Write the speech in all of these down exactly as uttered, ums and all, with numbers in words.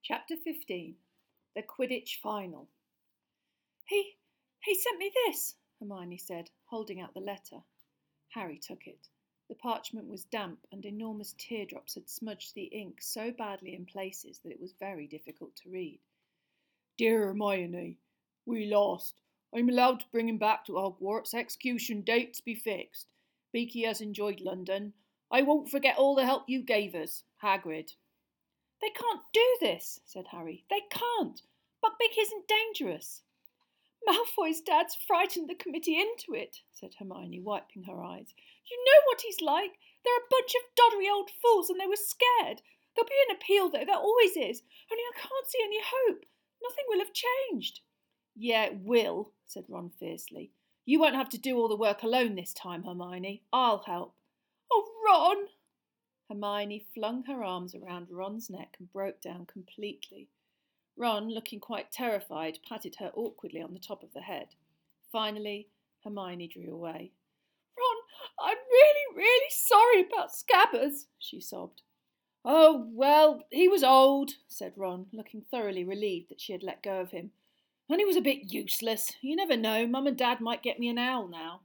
Chapter fifteen. The Quidditch Final. He, he sent me this, Hermione said, holding out the letter. Harry took it. The parchment was damp and enormous teardrops had smudged the ink so badly in places that it was very difficult to read. Dear Hermione, we lost. I'm allowed to bring him back to Hogwarts. Execution dates be fixed. Beaky has enjoyed London. I won't forget all the help you gave us. Hagrid. They can't do this, said Harry. They can't. Buckbeak isn't dangerous. Malfoy's dad's frightened the committee into it, said Hermione, wiping her eyes. You know what he's like. They're a bunch of doddery old fools and they were scared. There'll be an appeal, though. There always is. Only I can't see any hope. Nothing will have changed. Yeah, it will, said Ron fiercely. You won't have to do all the work alone this time, Hermione. I'll help. Oh, Ron! Hermione flung her arms around Ron's neck and broke down completely. Ron, looking quite terrified, patted her awkwardly on the top of the head. Finally, Hermione drew away. Ron, I'm really, really sorry about Scabbers, she sobbed. Oh, well, he was old, said Ron, looking thoroughly relieved that she had let go of him. And he was a bit useless. You never know, Mum and Dad might get me an owl now.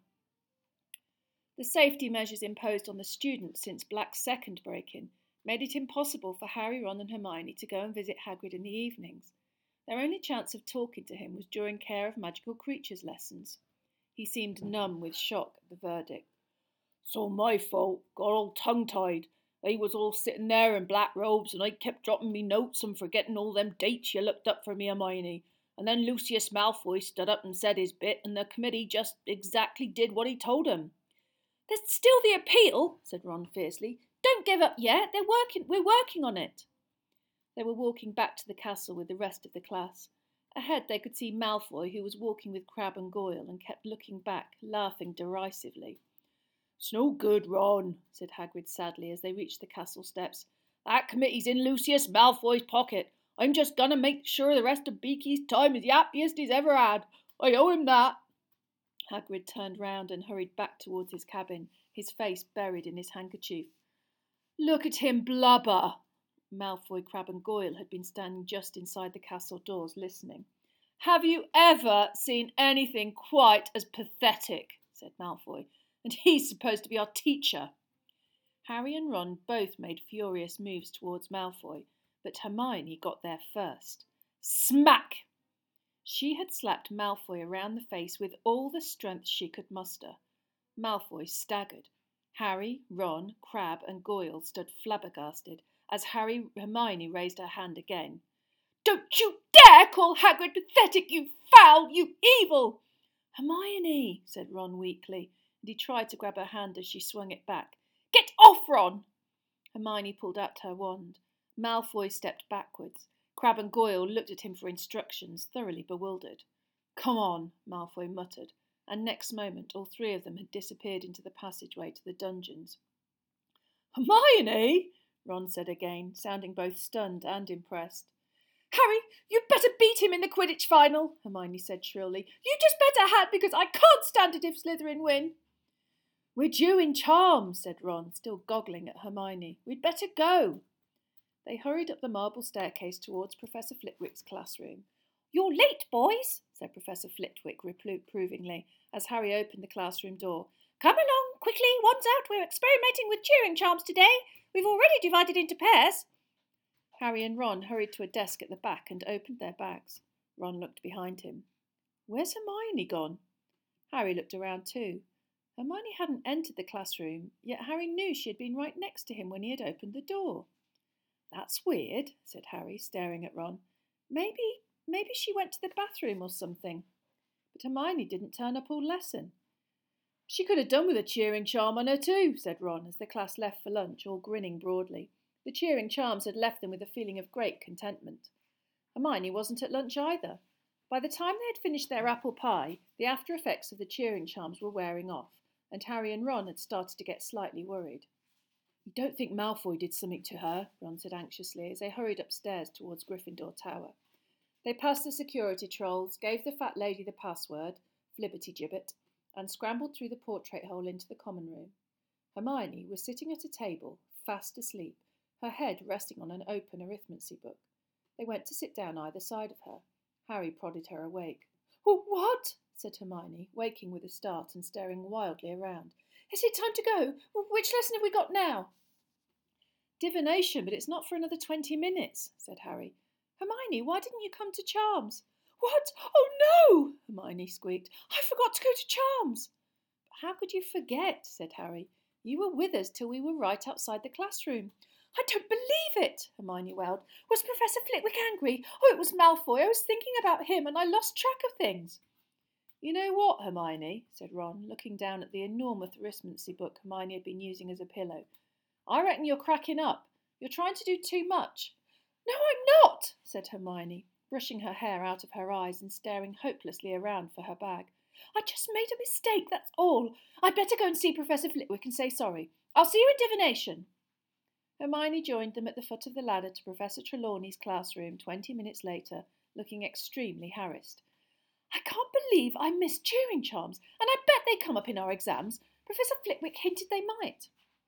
The safety measures imposed on the students since Black's second break-in made it impossible for Harry, Ron and Hermione to go and visit Hagrid in the evenings. Their only chance of talking to him was during Care of Magical Creatures lessons. He seemed numb with shock at the verdict. It's all my fault. Got all tongue-tied. They was all sitting there in black robes and I kept dropping me notes and forgetting all them dates you looked up for me, Hermione. And then Lucius Malfoy stood up and said his bit and the committee just exactly did what he told 'em. There's still the appeal, said Ron fiercely. Don't give up yet. They're working. We're working on it. They were walking back to the castle with the rest of the class. Ahead they could see Malfoy, who was walking with Crabbe and Goyle, and kept looking back, laughing derisively. It's no good, Ron, said Hagrid sadly as they reached the castle steps. That committee's in Lucius Malfoy's pocket. I'm just going to make sure the rest of Beaky's time is the happiest he's ever had. I owe him that. Hagrid turned round and hurried back towards his cabin, his face buried in his handkerchief. Look at him blubber! Malfoy, Crabbe and Goyle had been standing just inside the castle doors, listening. Have you ever seen anything quite as pathetic? Said Malfoy. And he's supposed to be our teacher. Harry and Ron both made furious moves towards Malfoy, but Hermione got there first. Smack! She had slapped Malfoy around the face with all the strength she could muster. Malfoy staggered. Harry, Ron, Crabbe and Goyle stood flabbergasted as Harry Hermione raised her hand again. Don't you dare call Hagrid pathetic, you foul, you evil! Hermione, said Ron weakly, and he tried to grab her hand as she swung it back. Get off, Ron! Hermione pulled out her wand. Malfoy stepped backwards. Crabbe and Goyle looked at him for instructions, thoroughly bewildered. Come on, Malfoy muttered, and next moment all three of them had disappeared into the passageway to the dungeons. Hermione, Ron said again, sounding both stunned and impressed. Harry, you'd better beat him in the Quidditch final, Hermione said shrilly. You just better had, because I can't stand it if Slytherin win. We're due in charms, said Ron, still goggling at Hermione. We'd better go. They hurried up the marble staircase towards Professor Flitwick's classroom. You're late, boys, said Professor Flitwick reprovingly as Harry opened the classroom door. Come along, quickly, one's out. We're experimenting with cheering charms today. We've already divided into pairs. Harry and Ron hurried to a desk at the back and opened their bags. Ron looked behind him. Where's Hermione gone? Harry looked around too. Hermione hadn't entered the classroom, yet Harry knew she had been right next to him when he had opened the door. That's weird, said Harry, staring at Ron. Maybe, maybe she went to the bathroom or something. But Hermione didn't turn up all lesson. She could have done with a cheering charm on her too, said Ron as the class left for lunch, all grinning broadly. The cheering charms had left them with a feeling of great contentment. Hermione wasn't at lunch either. By the time they had finished their apple pie, the after effects of the cheering charms were wearing off, and Harry and Ron had started to get slightly worried. You don't think Malfoy did something to her, Ron said anxiously as they hurried upstairs towards Gryffindor Tower. They passed the security trolls, gave the fat lady the password, Flibbertigibbet, and scrambled through the portrait hole into the common room. Hermione was sitting at a table, fast asleep, her head resting on an open arithmancy book. They went to sit down either side of her. Harry prodded her awake. "Oh, what?" said Hermione, waking with a start and staring wildly around. "Is it time to go? Which lesson have we got now?" "Divination, but it's not for another twenty minutes," said Harry. "Hermione, why didn't you come to Charms?" "What? Oh, no!" Hermione squeaked. "I forgot to go to Charms." "How could you forget?" said Harry. "You were with us till we were right outside the classroom." "I don't believe it!" Hermione wailed. "Was Professor Flitwick angry? Oh, it was Malfoy. I was thinking about him and I lost track of things." "You know what, Hermione," said Ron, looking down at the enormous arithmancy book Hermione had been using as a pillow. "I reckon you're cracking up. You're trying to do too much." "No, I'm not," said Hermione, brushing her hair out of her eyes and staring hopelessly around for her bag. "I just made a mistake, that's all. I'd better go and see Professor Flitwick and say sorry. I'll see you in divination." Hermione joined them at the foot of the ladder to Professor Trelawney's classroom twenty minutes later, looking extremely harassed. "I can't believe I missed cheering charms, and I bet they come up in our exams. Professor Flitwick hinted they might."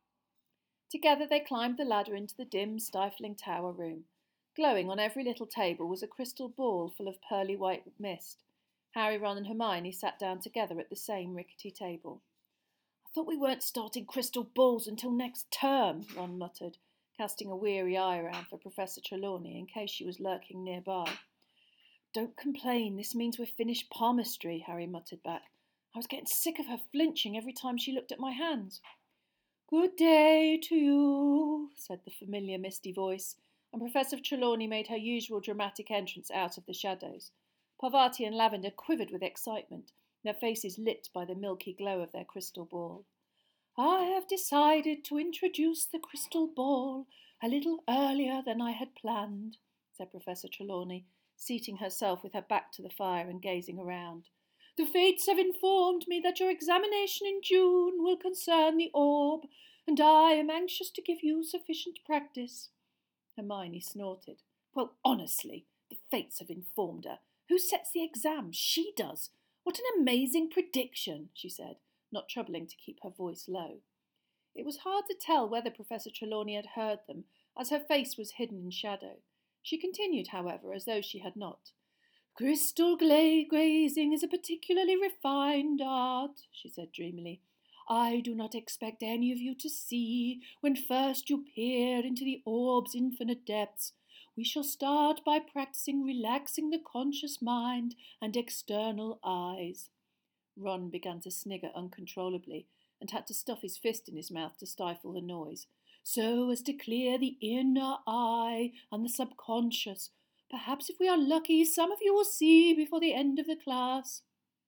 Together they climbed the ladder into the dim, stifling tower room. Glowing on every little table was a crystal ball full of pearly white mist. Harry, Ron and Hermione sat down together at the same rickety table. "I thought we weren't starting crystal balls until next term," Ron muttered, casting a weary eye around for Professor Trelawney in case she was lurking nearby. "Don't complain, this means we've finished palmistry," Harry muttered back. "I was getting sick of her flinching every time she looked at my hands." "Good day to you," said the familiar misty voice, and Professor Trelawney made her usual dramatic entrance out of the shadows. Parvati and Lavender quivered with excitement, their faces lit by the milky glow of their crystal ball. "I have decided to introduce the crystal ball a little earlier than I had planned," said Professor Trelawney, seating herself with her back to the fire and gazing around. "The fates have informed me that your examination in June will concern the orb, and I am anxious to give you sufficient practice." Hermione snorted. "Well, honestly, the fates have informed her. Who sets the exams? She does. What an amazing prediction," she said, not troubling to keep her voice low. It was hard to tell whether Professor Trelawney had heard them, as her face was hidden in shadow. She continued, however, as though she had not. "Crystal gla- gazing is a particularly refined art," she said dreamily. "I do not expect any of you to see when first you peer into the orb's infinite depths. We shall start by practicing relaxing the conscious mind and external eyes." Ron began to snigger uncontrollably and had to stuff his fist in his mouth to stifle the noise. "So as to clear the inner eye and the subconscious. Perhaps if we are lucky, some of you will see before the end of the class."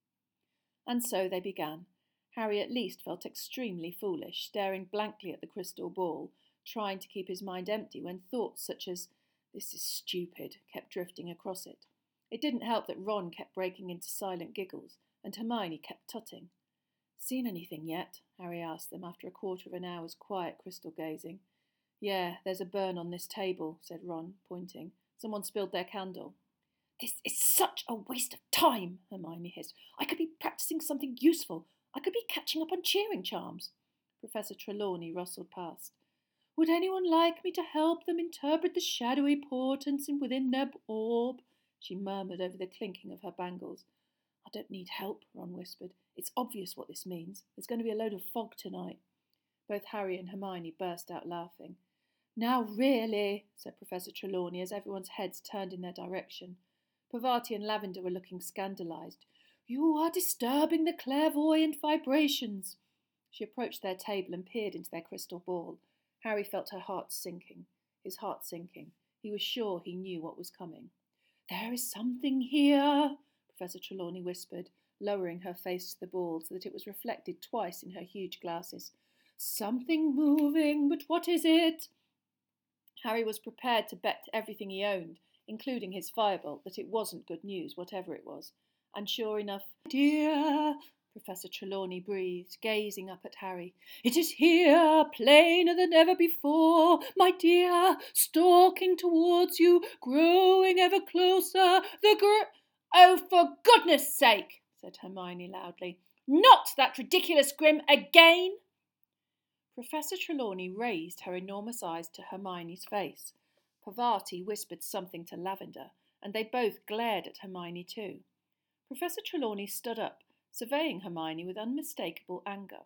And so they began. Harry at least felt extremely foolish, staring blankly at the crystal ball, trying to keep his mind empty when thoughts such as, "This is stupid," kept drifting across it. It didn't help that Ron kept breaking into silent giggles, and Hermione kept tutting. "Seen anything yet?" Harry asked them after a quarter of an hour's quiet crystal gazing. "Yeah, there's a burn on this table," said Ron, pointing. "Someone spilled their candle." "This is such a waste of time," Hermione hissed. "I could be practicing something useful. I could be catching up on cheering charms." Professor Trelawney rustled past. "Would anyone like me to help them interpret the shadowy portents within their orb?" she murmured over the clinking of her bangles. "I don't need help," Ron whispered. "It's obvious what this means. There's going to be a load of fog tonight." Both Harry and Hermione burst out laughing. "Now really," said Professor Trelawney as everyone's heads turned in their direction. Parvati and Lavender were looking scandalised. "You are disturbing the clairvoyant vibrations." She approached their table and peered into their crystal ball. Harry felt her heart sinking. His heart sinking. He was sure he knew what was coming. "There is something here," Professor Trelawney whispered, lowering her face to the ball so that it was reflected twice in her huge glasses. "Something moving, but what is it?" Harry was prepared to bet everything he owned, including his firebolt, that it wasn't good news, whatever it was. And sure enough, "Dear," Professor Trelawney breathed, gazing up at Harry. "It is here, plainer than ever before, my dear, stalking towards you, growing ever closer, the gr—" "Oh, for goodness sake," said Hermione loudly. "Not that ridiculous grim again!" Professor Trelawney raised her enormous eyes to Hermione's face. Parvati whispered something to Lavender, and they both glared at Hermione too. Professor Trelawney stood up, surveying Hermione with unmistakable anger.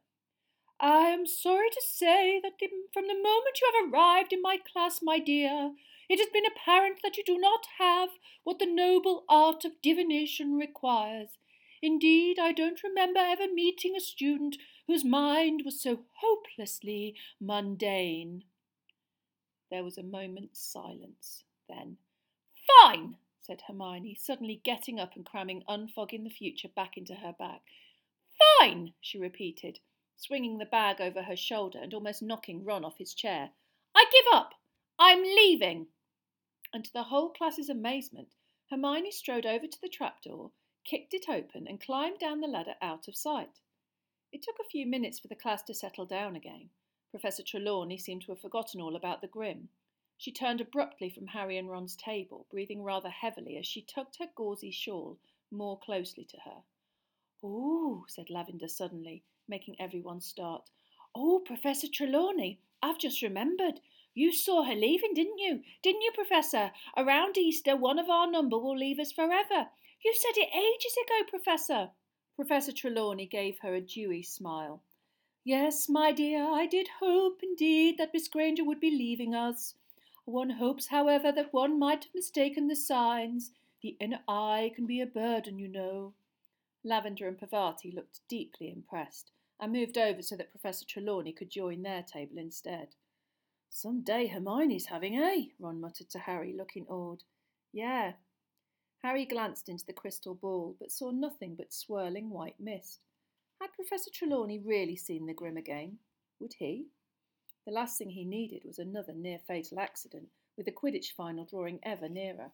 I am sorry to say that from the moment you have arrived in my class, my dear, it has been apparent that you do not have what the noble art of divination requires. Indeed, I don't remember ever meeting a student whose mind was so hopelessly mundane. There was a moment's silence. Then, Fine, said Hermione, suddenly getting up and cramming Unfogging the Future back into her bag. Fine, she repeated, swinging the bag over her shoulder and almost knocking Ron off his chair. I give up. I'm leaving. And to the whole class's amazement, Hermione strode over to the trapdoor, kicked it open, and climbed down the ladder out of sight. It took a few minutes for the class to settle down again. Professor Trelawney seemed to have forgotten all about the Grim. She turned abruptly from Harry and Ron's table, breathing rather heavily as she tugged her gauzy shawl more closely to her. "Oh," said Lavender suddenly, making everyone start. "Oh, Professor Trelawney, I've just remembered. You saw her leaving, didn't you? Didn't you, Professor? Around Easter, one of our number will leave us forever. You said it ages ago, Professor." Professor Trelawney gave her a dewy smile. "Yes, my dear, I did hope indeed that Miss Granger would be leaving us. One hopes, however, that one might have mistaken the signs. The inner eye can be a burden, you know." Lavender and Parvati looked deeply impressed, and moved over so that Professor Trelawney could join their table instead. "Some day Hermione's having, eh?" Ron muttered to Harry, looking awed. "Yeah." Harry glanced into the crystal ball, but saw nothing but swirling white mist. Had Professor Trelawney really seen the Grim again? Would he? The last thing he needed was another near-fatal accident, with the Quidditch final drawing ever nearer.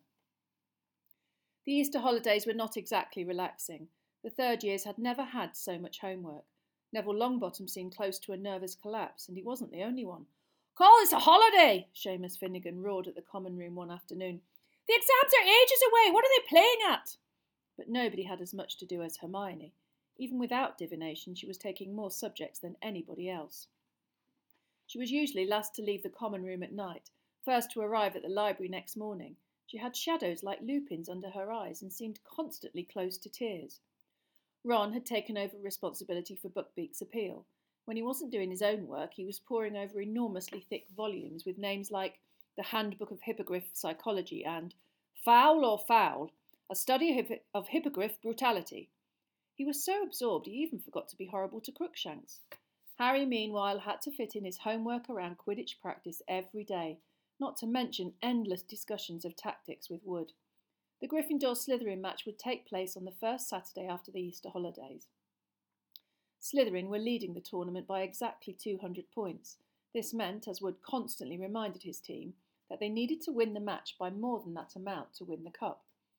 The Easter holidays were not exactly relaxing. The third years had never had so much homework. Neville Longbottom seemed close to a nervous collapse, and he wasn't the only one. "Call this a holiday!" Seamus Finnegan roared at the common room one afternoon. "The exams are ages away! What are they playing at?" But nobody had as much to do as Hermione. Even without divination, she was taking more subjects than anybody else. She was usually last to leave the common room at night, first to arrive at the library next morning. She had shadows like lupins under her eyes and seemed constantly close to tears. Ron had taken over responsibility for Buckbeak's appeal. When he wasn't doing his own work, he was poring over enormously thick volumes with names like The Handbook of Hippogriff Psychology and Foul or Foul, A Study of, of Hippogriff Brutality. He was so absorbed he even forgot to be horrible to Crookshanks. Harry, meanwhile, had to fit in his homework around Quidditch practice every day, not to mention endless discussions of tactics with Wood. The Gryffindor-Slytherin match would take place on the first Saturday after the Easter holidays. Slytherin were leading the tournament by exactly two hundred points. This meant, as Wood constantly reminded his team, that they needed to win the match by more than that amount to win the cup.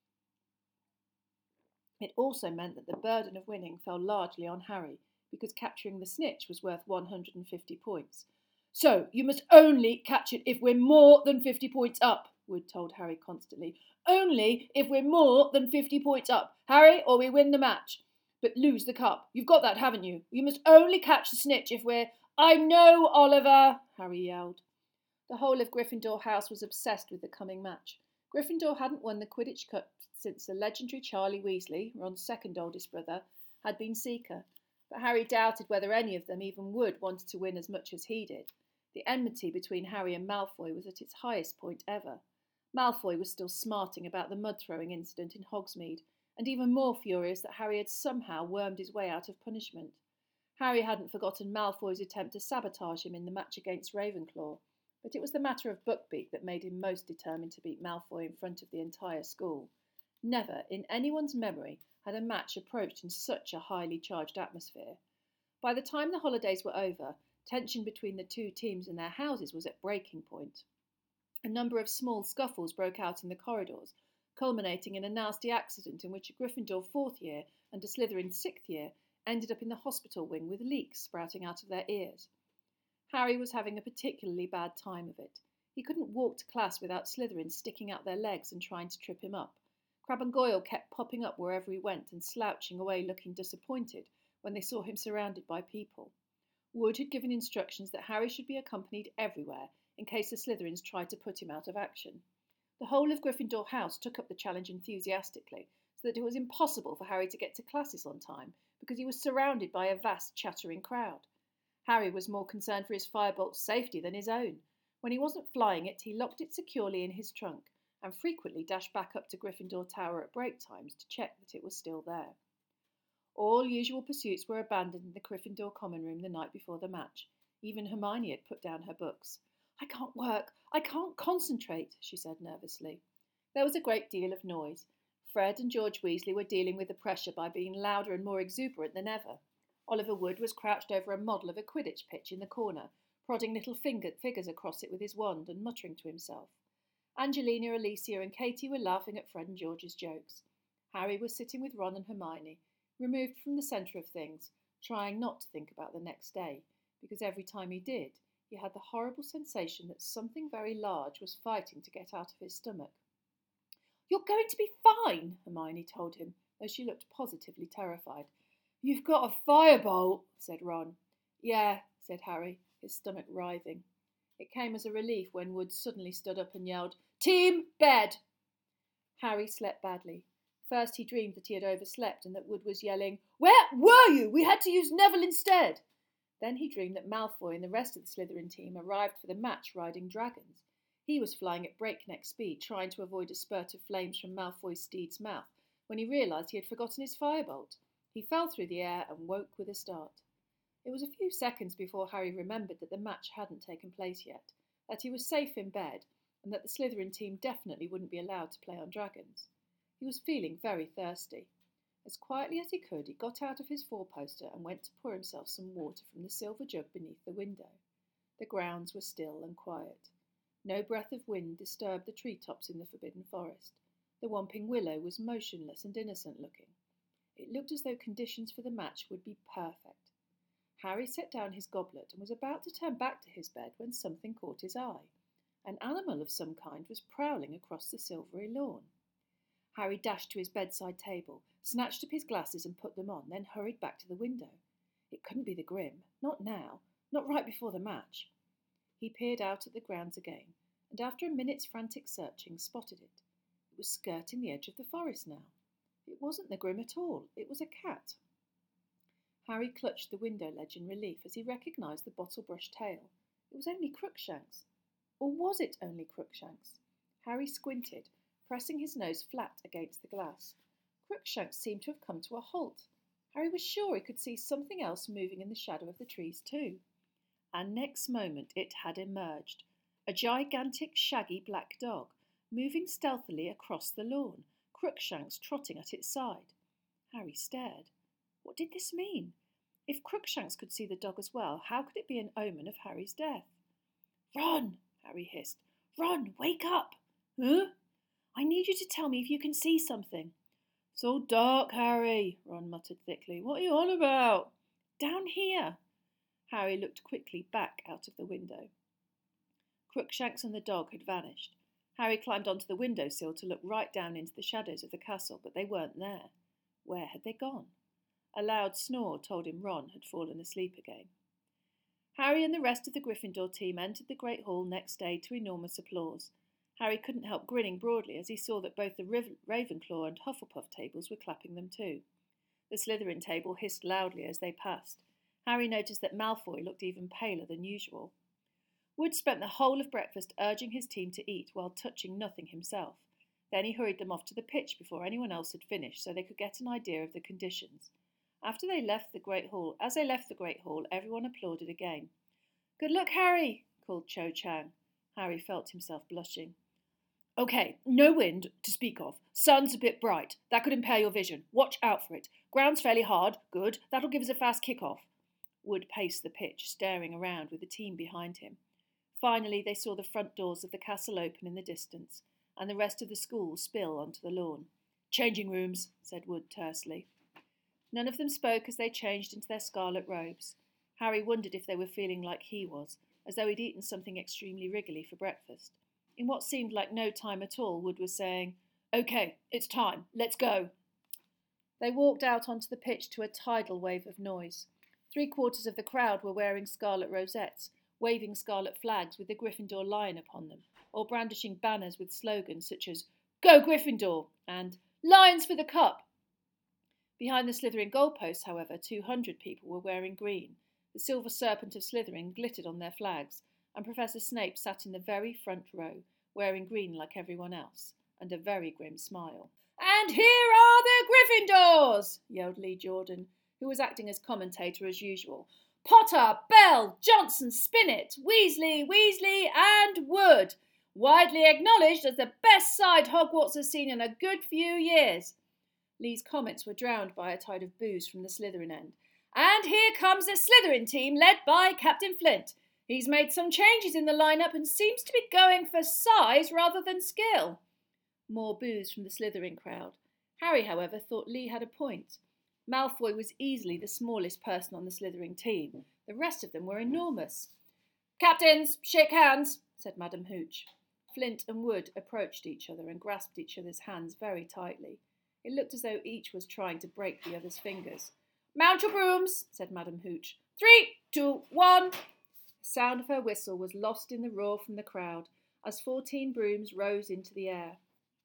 It also meant that the burden of winning fell largely on Harry, because capturing the snitch was worth one hundred fifty points. "So, you must only catch it if we're more than fifty points up," Wood told Harry constantly. "Only if we're more than fifty points up, Harry, or we win the match. But lose the cup. You've got that, haven't you? You must only catch the snitch if we're—" "I know, Oliver," Harry yelled. The whole of Gryffindor House was obsessed with the coming match. Gryffindor hadn't won the Quidditch Cup since the legendary Charlie Weasley, Ron's second oldest brother, had been Seeker. But Harry doubted whether any of them, even Wood, wanted to win as much as he did. The enmity between Harry and Malfoy was at its highest point ever. Malfoy was still smarting about the mud-throwing incident in Hogsmeade, and even more furious that Harry had somehow wormed his way out of punishment. Harry hadn't forgotten Malfoy's attempt to sabotage him in the match against Ravenclaw, but it was the matter of Buckbeak that made him most determined to beat Malfoy in front of the entire school. Never, in anyone's memory, had a match approached in such a highly charged atmosphere. By the time the holidays were over, tension between the two teams and their houses was at breaking point. A number of small scuffles broke out in the corridors, culminating in a nasty accident in which a Gryffindor fourth year and a Slytherin sixth year ended up in the hospital wing with leaks sprouting out of their ears. Harry was having a particularly bad time of it. He couldn't walk to class without Slytherins sticking out their legs and trying to trip him up. Crabbe and Goyle kept popping up wherever he went and slouching away looking disappointed when they saw him surrounded by people. Wood had given instructions that Harry should be accompanied everywhere, in case the Slytherins tried to put him out of action. The whole of Gryffindor House took up the challenge enthusiastically, so that it was impossible for Harry to get to classes on time, because he was surrounded by a vast chattering crowd. Harry was more concerned for his firebolt's safety than his own. When he wasn't flying it, he locked it securely in his trunk, and frequently dashed back up to Gryffindor Tower at break times to check that it was still there. All usual pursuits were abandoned in the Gryffindor common room the night before the match. Even Hermione had put down her books. "I can't work, I can't concentrate," she said nervously. There was a great deal of noise. Fred and George Weasley were dealing with the pressure by being louder and more exuberant than ever. Oliver Wood was crouched over a model of a Quidditch pitch in the corner, prodding little finger figures across it with his wand and muttering to himself. Angelina, Alicia and Katie were laughing at Fred and George's jokes. Harry was sitting with Ron and Hermione, removed from the centre of things, trying not to think about the next day, because every time he did, he had the horrible sensation that something very large was fighting to get out of his stomach. "You're going to be fine," Hermione told him, though she looked positively terrified. "You've got a firebolt," said Ron. "Yeah," said Harry, his stomach writhing. It came as a relief when Wood suddenly stood up and yelled, "Team, bed!" Harry slept badly. First he dreamed that he had overslept and that Wood was yelling, "Where were you? We had to use Neville instead." Then he dreamed that Malfoy and the rest of the Slytherin team arrived for the match riding dragons. He was flying at breakneck speed, trying to avoid a spurt of flames from Malfoy's steed's mouth, when he realised he had forgotten his firebolt. He fell through the air and woke with a start. It was a few seconds before Harry remembered that the match hadn't taken place yet, that he was safe in bed, and that the Slytherin team definitely wouldn't be allowed to play on dragons. He was feeling very thirsty. As quietly as he could, he got out of his four-poster and went to pour himself some water from the silver jug beneath the window. The grounds were still and quiet. No breath of wind disturbed the treetops in the Forbidden Forest. The Whomping Willow was motionless and innocent-looking. It looked as though conditions for the match would be perfect. Harry set down his goblet and was about to turn back to his bed when something caught his eye. An animal of some kind was prowling across the silvery lawn. Harry dashed to his bedside table, snatched up his glasses and put them on, then hurried back to the window. It couldn't be the Grim, not now, not right before the match. He peered out at the grounds again, and after a minute's frantic searching, spotted it. It was skirting the edge of the forest now. It wasn't the Grim at all, it was a cat. Harry clutched the window ledge in relief as he recognised the bottle-brush tail. It was only Crookshanks. Or was it only Crookshanks? Harry squinted, pressing his nose flat against the glass. Crookshanks seemed to have come to a halt. Harry was sure he could see something else moving in the shadow of the trees too. And next moment it had emerged, a gigantic, shaggy black dog, moving stealthily across the lawn, Crookshanks trotting at its side. Harry stared. What did this mean? If Crookshanks could see the dog as well, how could it be an omen of Harry's death? "Ron!" Harry hissed. "Ron, wake up!" "Huh? I need you to tell me if you can see something." "It's all dark, Harry," Ron muttered thickly. "What are you on about?" "Down here." Harry looked quickly back out of the window. Crookshanks and the dog had vanished. Harry climbed onto the window-sill to look right down into the shadows of the castle, but they weren't there. Where had they gone? A loud snore told him Ron had fallen asleep again. Harry and the rest of the Gryffindor team entered the Great Hall next day to enormous applause. Harry couldn't help grinning broadly as he saw that both the Riv- Ravenclaw and Hufflepuff tables were clapping them too. The Slytherin table hissed loudly as they passed. Harry noticed that Malfoy looked even paler than usual. Wood spent the whole of breakfast urging his team to eat while touching nothing himself. Then he hurried them off to the pitch before anyone else had finished so they could get an idea of the conditions. After they left the Great Hall, as they left the Great Hall, everyone applauded again. "Good luck, Harry," called Cho Chang. Harry felt himself blushing. "OK, no wind to speak of. Sun's a bit bright. That could impair your vision. Watch out for it. Ground's fairly hard. Good. That'll give us a fast kick-off." Wood paced the pitch, staring around with the team behind him. Finally, they saw the front doors of the castle open in the distance, and the rest of the school spill onto the lawn. "Changing rooms," said Wood tersely. None of them spoke as they changed into their scarlet robes. Harry wondered if they were feeling like he was, as though he'd eaten something extremely wriggly for breakfast. In what seemed like no time at all, Wood was saying, "OK, it's time. Let's go." They walked out onto the pitch to a tidal wave of noise. Three-quarters of the crowd were wearing scarlet rosettes, waving scarlet flags with the Gryffindor lion upon them, or brandishing banners with slogans such as "Go Gryffindor" and "Lions for the Cup." Behind the Slytherin goalposts, however, two hundred people were wearing green. The silver serpent of Slytherin glittered on their flags, and Professor Snape sat in the very front row, wearing green like everyone else, and a very grim smile. "And here are the Gryffindors!" yelled Lee Jordan, who was acting as commentator as usual. "Potter, Bell, Johnson, Spinnet, Weasley, Weasley and Wood, widely acknowledged as the best side Hogwarts has seen in a good few years." Lee's comments were drowned by a tide of boos from the Slytherin end. "And here comes the Slytherin team led by Captain Flint. He's made some changes in the lineup and seems to be going for size rather than skill." More boos from the Slytherin crowd. Harry, however, thought Lee had a point. Malfoy was easily the smallest person on the Slytherin team. The rest of them were enormous. "Captains, shake hands," said Madam Hooch. Flint and Wood approached each other and grasped each other's hands very tightly. It looked as though each was trying to break the other's fingers. "Mount your brooms," said Madam Hooch. "Three, two, one." The sound of her whistle was lost in the roar from the crowd as fourteen brooms rose into the air.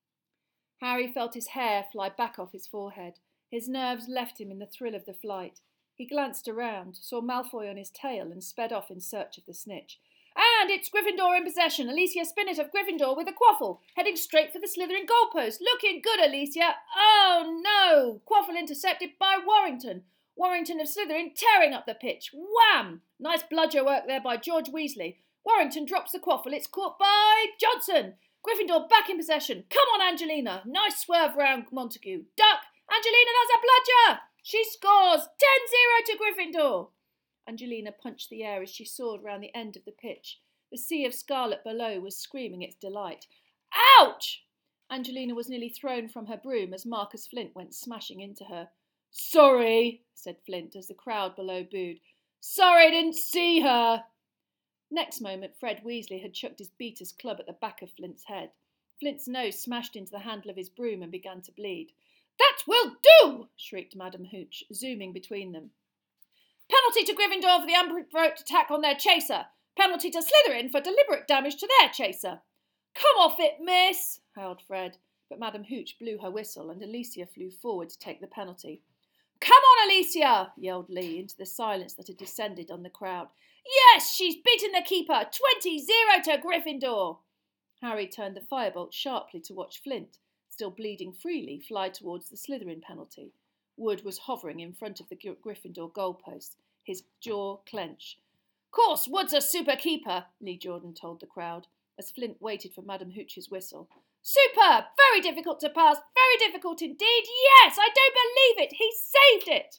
Harry felt his hair fly back off his forehead. His nerves left him in the thrill of the flight. He glanced around, saw Malfoy on his tail, and sped off in search of the snitch. "And it's Gryffindor in possession. Alicia Spinnet of Gryffindor with a quaffle, heading straight for the Slytherin goalpost. Looking good, Alicia. Oh, no! Quaffle intercepted by Warrington. Warrington of Slytherin tearing up the pitch. Wham! Nice bludger work there by George Weasley. Warrington drops the quaffle. It's caught by Johnson. Gryffindor back in possession. Come on, Angelina. Nice swerve round Montague. Duck! Angelina, that's a bludger! She scores! ten zero to Gryffindor! Angelina punched the air as she soared round the end of the pitch. The sea of scarlet below was screaming its delight. Ouch! Angelina was nearly thrown from her broom as Marcus Flint went smashing into her. "Sorry," said Flint as the crowd below booed. "Sorry, I didn't see her." Next moment, Fred Weasley had chucked his beater's club at the back of Flint's head. Flint's nose smashed into the handle of his broom and began to bleed. "That will do!" shrieked Madam Hooch, zooming between them. "Penalty to Gryffindor for the unprovoked attack on their chaser. Penalty to Slytherin for deliberate damage to their chaser." "Come off it, miss," howled Fred, but Madam Hooch blew her whistle and Alicia flew forward to take the penalty. "Come on, Alicia!" yelled Lee into the silence that had descended on the crowd. "Yes, she's beaten the keeper. twenty zero to Gryffindor." Harry turned the firebolt sharply to watch Flint, still bleeding freely, fly towards the Slytherin penalty. Wood was hovering in front of the Gryffindor goalpost, his jaw clenched. "Course, Wood's a super keeper," Lee Jordan told the crowd, as Flint waited for Madam Hooch's whistle. "Super! Very difficult to pass, very difficult indeed. Yes, I don't believe it. He saved it."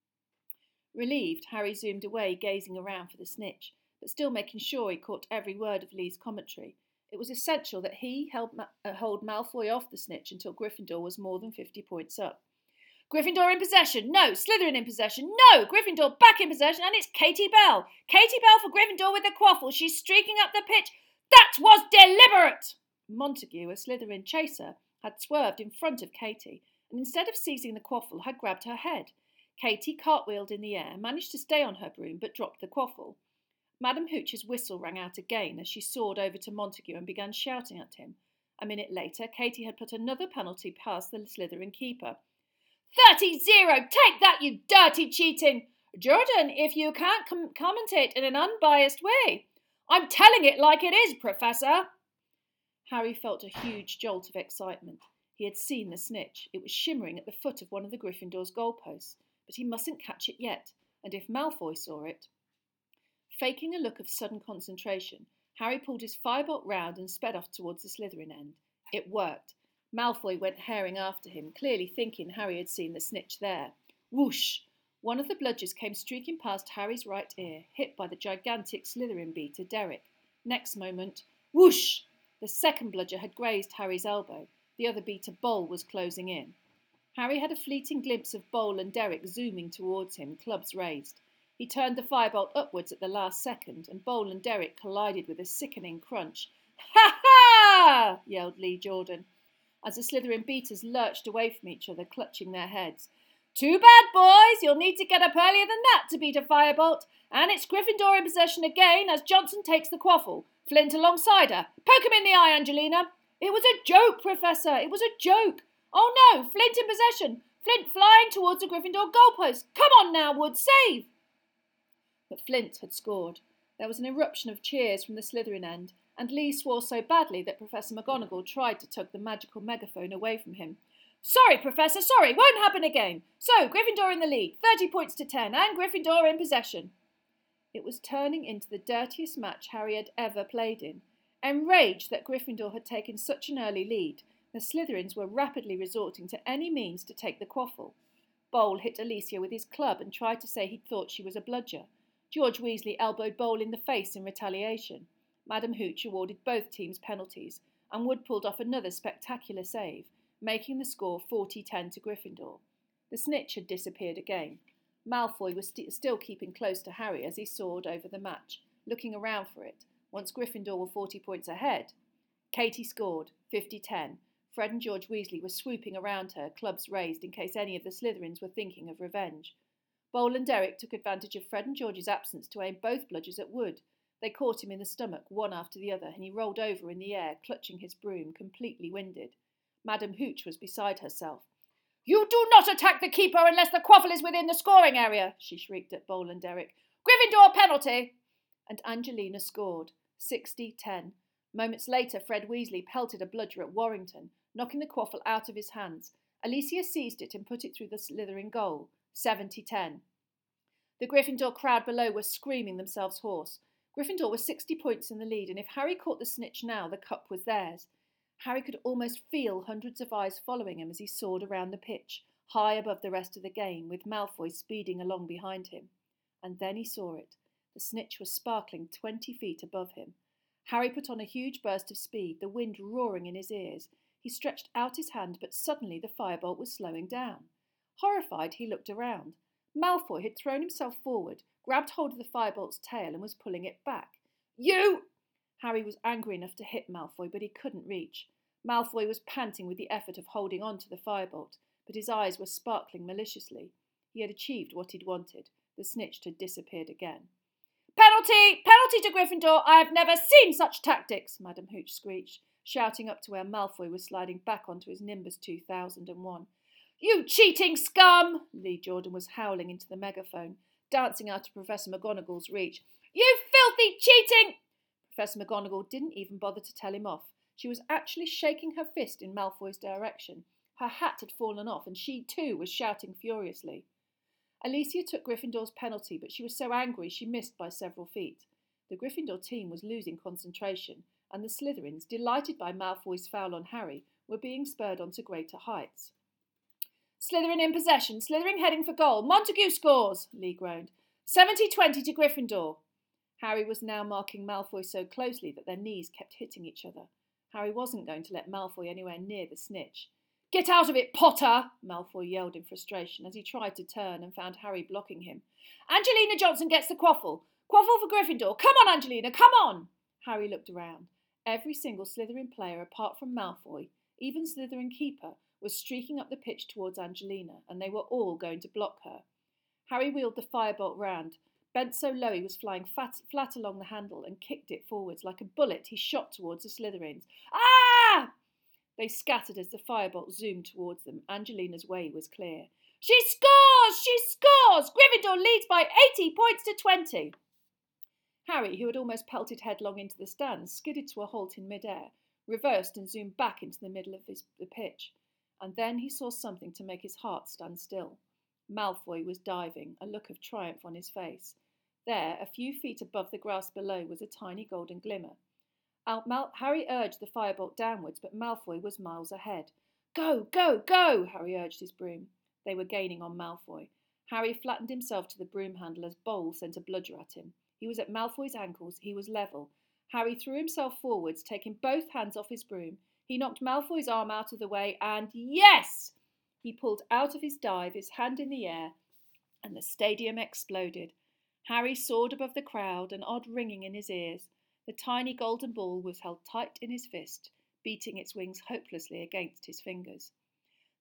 Relieved, Harry zoomed away, gazing around for the snitch, but still making sure he caught every word of Lee's commentary. It was essential that he held Ma- uh, hold Malfoy off the snitch until Gryffindor was more than fifty points up. "Gryffindor in possession. No. Slytherin in possession. No. Gryffindor back in possession, and it's Katie Bell. Katie Bell for Gryffindor with the quaffle. She's streaking up the pitch. That was deliberate!" Montague, a Slytherin chaser, had swerved in front of Katie, and instead of seizing the quaffle, had grabbed her head. Katie cartwheeled in the air, managed to stay on her broom, but dropped the quaffle. Madam Hooch's whistle rang out again as she soared over to Montague and began shouting at him. A minute later, Katie had put another penalty past the Slytherin keeper. thirty zero! Take that, you dirty cheating! Jordan, if you can't com- commentate in an unbiased way. I'm telling it like it is, Professor. Harry felt a huge jolt of excitement. He had seen the snitch. It was shimmering at the foot of one of the Gryffindor's goalposts, but he mustn't catch it yet, and if Malfoy saw it... Faking a look of sudden concentration, Harry pulled his firebolt round and sped off towards the Slytherin end. It worked. Malfoy went herring after him, clearly thinking Harry had seen the snitch there. Whoosh! One of the bludgers came streaking past Harry's right ear, hit by the gigantic Slytherin beater, Derek. Next moment, whoosh! The second bludger had grazed Harry's elbow. The other beater, Bowl, was closing in. Harry had a fleeting glimpse of Bowl and Derek zooming towards him, clubs raised. He turned the firebolt upwards at the last second, and Bowl and Derek collided with a sickening crunch. "Ha ha!" yelled Lee Jordan, as the Slytherin beaters lurched away from each other, clutching their heads. Too bad, boys. You'll need to get up earlier than that to beat a firebolt. And it's Gryffindor in possession again as Johnson takes the quaffle. Flint alongside her. Poke him in the eye, Angelina. It was a joke, Professor. It was a joke. Oh no, Flint in possession. Flint flying towards the Gryffindor goalpost. Come on now, Wood, save! But Flint had scored. There was an eruption of cheers from the Slytherin end, and Lee swore so badly that Professor McGonagall tried to tug the magical megaphone away from him. Sorry, Professor, sorry, won't happen again. So, Gryffindor in the lead, thirty points to ten, and Gryffindor in possession. It was turning into the dirtiest match Harry had ever played in. Enraged that Gryffindor had taken such an early lead, the Slytherins were rapidly resorting to any means to take the quaffle. Bowl hit Alicia with his club and tried to say he thought she was a bludger. George Weasley elbowed Bowl in the face in retaliation. Madam Hooch awarded both teams penalties, and Wood pulled off another spectacular save, making the score forty ten to Gryffindor. The snitch had disappeared again. Malfoy was st- still keeping close to Harry as he soared over the match, looking around for it, once Gryffindor were forty points ahead. Katie scored, fifty ten. Fred and George Weasley were swooping around her, clubs raised in case any of the Slytherins were thinking of revenge. Bowl and Derek took advantage of Fred and George's absence to aim both bludgers at Wood. They caught him in the stomach, one after the other, and he rolled over in the air, clutching his broom, completely winded. Madam Hooch was beside herself. You do not attack the keeper unless the quaffle is within the scoring area, she shrieked at Bowl and Derek. Gryffindor penalty! And Angelina scored, sixty ten. Moments later, Fred Weasley pelted a bludger at Warrington, knocking the quaffle out of his hands. Alicia seized it and put it through the Slytherin goal, seventy ten. The Gryffindor crowd below were screaming themselves hoarse. Gryffindor was sixty points in the lead, and if Harry caught the snitch now, the cup was theirs. Harry could almost feel hundreds of eyes following him as he soared around the pitch, high above the rest of the game, with Malfoy speeding along behind him. And then he saw it. The snitch was sparkling twenty feet above him. Harry put on a huge burst of speed, the wind roaring in his ears. He stretched out his hand, but suddenly the firebolt was slowing down. Horrified, he looked around. Malfoy had thrown himself forward, grabbed hold of the firebolt's tail and was pulling it back. You! Harry was angry enough to hit Malfoy, but he couldn't reach. Malfoy was panting with the effort of holding on to the firebolt, but his eyes were sparkling maliciously. He had achieved what he'd wanted. The snitch had disappeared again. Penalty! Penalty to Gryffindor! I have never seen such tactics! Madam Hooch screeched, shouting up to where Malfoy was sliding back onto his Nimbus two thousand one. You cheating scum! Lee Jordan was howling into the megaphone, dancing out of Professor McGonagall's reach. You filthy cheating! Professor McGonagall didn't even bother to tell him off. She was actually shaking her fist in Malfoy's direction. Her hat had fallen off, and she too was shouting furiously. Alicia took Gryffindor's penalty, but she was so angry she missed by several feet. The Gryffindor team was losing concentration, and the Slytherins, delighted by Malfoy's foul on Harry, were being spurred on to greater heights. Slytherin in possession, Slytherin heading for goal. Montague scores, Lee groaned. seventy twenty to Gryffindor. Harry was now marking Malfoy so closely that their knees kept hitting each other. Harry wasn't going to let Malfoy anywhere near the snitch. Get out of it, Potter! Malfoy yelled in frustration as he tried to turn and found Harry blocking him. Angelina Johnson gets the quaffle. Quaffle for Gryffindor. Come on, Angelina, come on! Harry looked around. Every single Slytherin player apart from Malfoy, even Slytherin keeper, was streaking up the pitch towards Angelina, and they were all going to block her. Harry wheeled the firebolt round, bent so low he was flying fat, flat along the handle, and kicked it forwards. Like a bullet, he shot towards the Slytherins. Ah! They scattered as the firebolt zoomed towards them. Angelina's way was clear. She scores! She scores! Gryffindor leads by eighty points to twenty. Harry, who had almost pelted headlong into the stands, skidded to a halt in midair, reversed and zoomed back into the middle of his, the pitch. And then he saw something to make his heart stand still. Malfoy was diving, a look of triumph on his face. There, a few feet above the grass below, was a tiny golden glimmer. Mal- Harry urged the firebolt downwards, but Malfoy was miles ahead. Go, go, go! Harry urged his broom. They were gaining on Malfoy. Harry flattened himself to the broom handle as Bowl sent a bludger at him. He was at Malfoy's ankles. He was level. Harry threw himself forwards, taking both hands off his broom. He knocked Malfoy's arm out of the way, and yes! He pulled out of his dive, his hand in the air, and the stadium exploded. Harry soared above the crowd, an odd ringing in his ears. The tiny golden ball was held tight in his fist, beating its wings hopelessly against his fingers.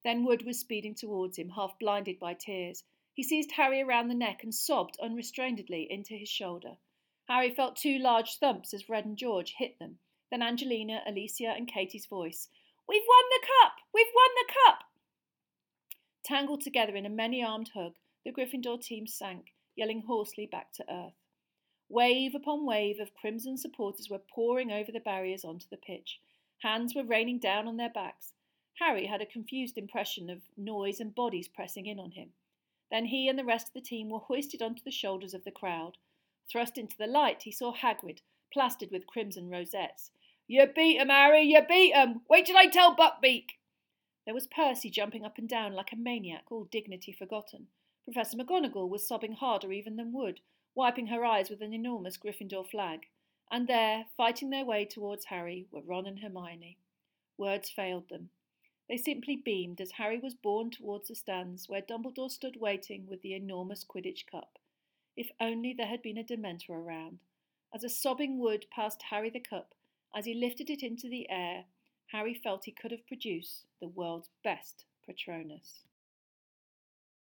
Then Wood was speeding towards him, half blinded by tears. He seized Harry around the neck and sobbed unrestrainedly into his shoulder. Harry felt two large thumps as Red and George hit them. Then Angelina, Alicia and Katie's voice. "We've won the cup! We've won the cup!" Tangled together in a many-armed hug, the Gryffindor team sank, yelling hoarsely back to earth. Wave upon wave of crimson supporters were pouring over the barriers onto the pitch. Hands were raining down on their backs. Harry had a confused impression of noise and bodies pressing in on him. Then he and the rest of the team were hoisted onto the shoulders of the crowd. Thrust into the light, he saw Hagrid, plastered with crimson rosettes. "You beat 'em, Harry, you beat 'em! Wait till I tell Buckbeak!" There was Percy jumping up and down like a maniac, all dignity forgotten. Professor McGonagall was sobbing harder even than Wood, wiping her eyes with an enormous Gryffindor flag. And there, fighting their way towards Harry, were Ron and Hermione. Words failed them. They simply beamed as Harry was borne towards the stands where Dumbledore stood waiting with the enormous Quidditch cup. If only there had been a Dementor around. As a sobbing Wood passed Harry the cup, as he lifted it into the air, Harry felt he could have produced the world's best Patronus.